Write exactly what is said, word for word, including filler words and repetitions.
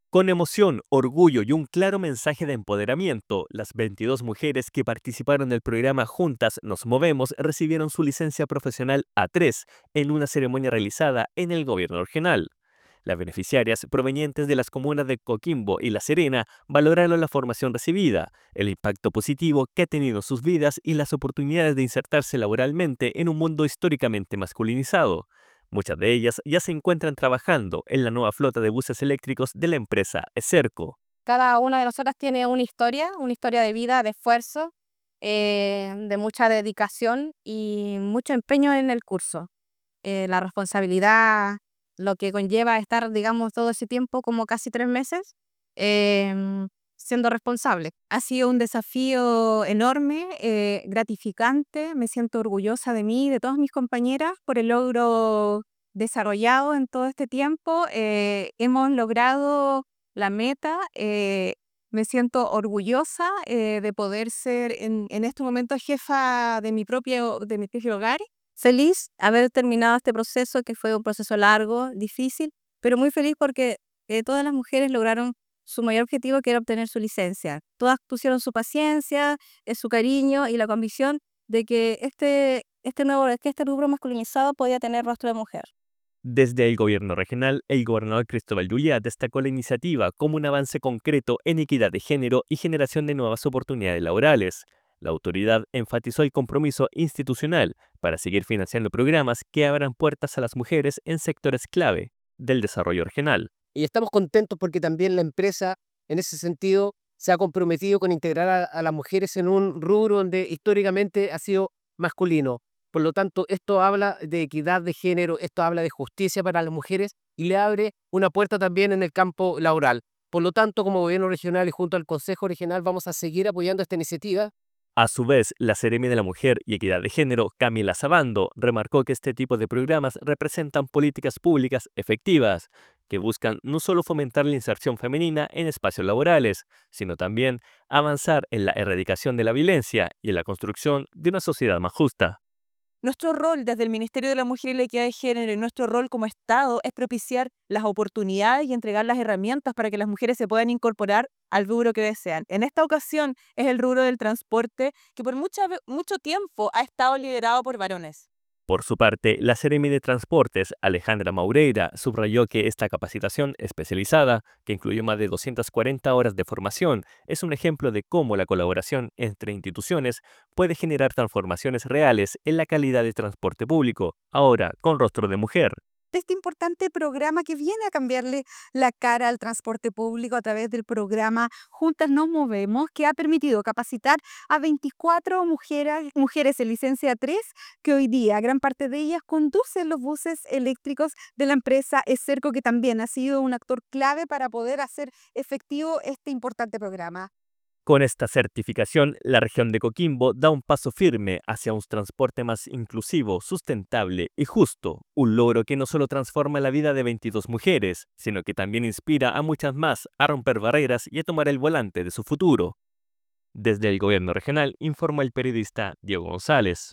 Con emoción, orgullo y un claro mensaje de empoderamiento, las veintidós mujeres que participaron del programa Juntas Nos Movemos recibieron su licencia profesional A tres en una ceremonia realizada en el gobierno regional. Las beneficiarias provenientes de las comunas de Coquimbo y La Serena valoraron la formación recibida, el impacto positivo que ha tenido en sus vidas y las oportunidades de insertarse laboralmente en un mundo históricamente masculinizado. Muchas de ellas ya se encuentran trabajando en la nueva flota de buses eléctricos de la empresa Eserco. Cada una de nosotras tiene una historia, una historia de vida, de esfuerzo, eh, de mucha dedicación y mucho empeño en el curso. Eh, la responsabilidad, lo que conlleva estar, digamos, todo ese tiempo, como casi tres meses, em, siendo responsable. Ha sido un desafío enorme, eh, gratificante. Me siento orgullosa de mí y de todas mis compañeras por el logro desarrollado en todo este tiempo. Eh, hemos logrado la meta. eh, me siento orgullosa eh, de poder ser en, en este momento jefa de mi propio, de mi propio hogar. Feliz haber terminado este proceso, que fue un proceso largo, difícil, pero muy feliz porque eh, todas las mujeres lograron su mayor objetivo, que era obtener su licencia. Todas pusieron su paciencia, eh, su cariño y la convicción de que este, este nuevo, que este rubro masculinizado podía tener rostro de mujer. Desde el gobierno regional, el gobernador Cristóbal Llullá destacó la iniciativa como un avance concreto en equidad de género y generación de nuevas oportunidades laborales. La autoridad enfatizó el compromiso institucional para seguir financiando programas que abran puertas a las mujeres en sectores clave del desarrollo regional. Y estamos contentos porque también la empresa, en ese sentido, se ha comprometido con integrar a, a las mujeres en un rubro donde históricamente ha sido masculino. Por lo tanto, esto habla de equidad de género, esto habla de justicia para las mujeres y le abre una puerta también en el campo laboral. Por lo tanto, como gobierno regional y junto al Consejo Regional vamos a seguir apoyando esta iniciativa. A su vez, la Seremi de la Mujer y Equidad de Género, Camila Sabando, remarcó que este tipo de programas representan políticas públicas efectivas, que buscan no solo fomentar la inserción femenina en espacios laborales, sino también avanzar en la erradicación de la violencia y en la construcción de una sociedad más justa. Nuestro rol desde el Ministerio de la Mujer y la Equidad de Género y nuestro rol como Estado es propiciar las oportunidades y entregar las herramientas para que las mujeres se puedan incorporar al rubro que desean. En esta ocasión es el rubro del transporte, que por mucha ve- mucho tiempo ha estado liderado por varones. Por su parte, la Seremi de Transportes, Alejandra Maureira, subrayó que esta capacitación especializada, que incluyó más de doscientas cuarenta horas de formación, es un ejemplo de cómo la colaboración entre instituciones puede generar transformaciones reales en la calidad de transporte público, ahora con rostro de mujer. Este importante programa que viene a cambiarle la cara al transporte público a través del programa Juntas Nos Movemos, que ha permitido capacitar a veinticuatro mujeres, mujeres en licencia tres, que hoy día gran parte de ellas conducen los buses eléctricos de la empresa Eserco, que también ha sido un actor clave para poder hacer efectivo este importante programa. Con esta certificación, la región de Coquimbo da un paso firme hacia un transporte más inclusivo, sustentable y justo, un logro que no solo transforma la vida de veintidós mujeres, sino que también inspira a muchas más a romper barreras y a tomar el volante de su futuro. Desde el gobierno regional, informa el periodista Diego González.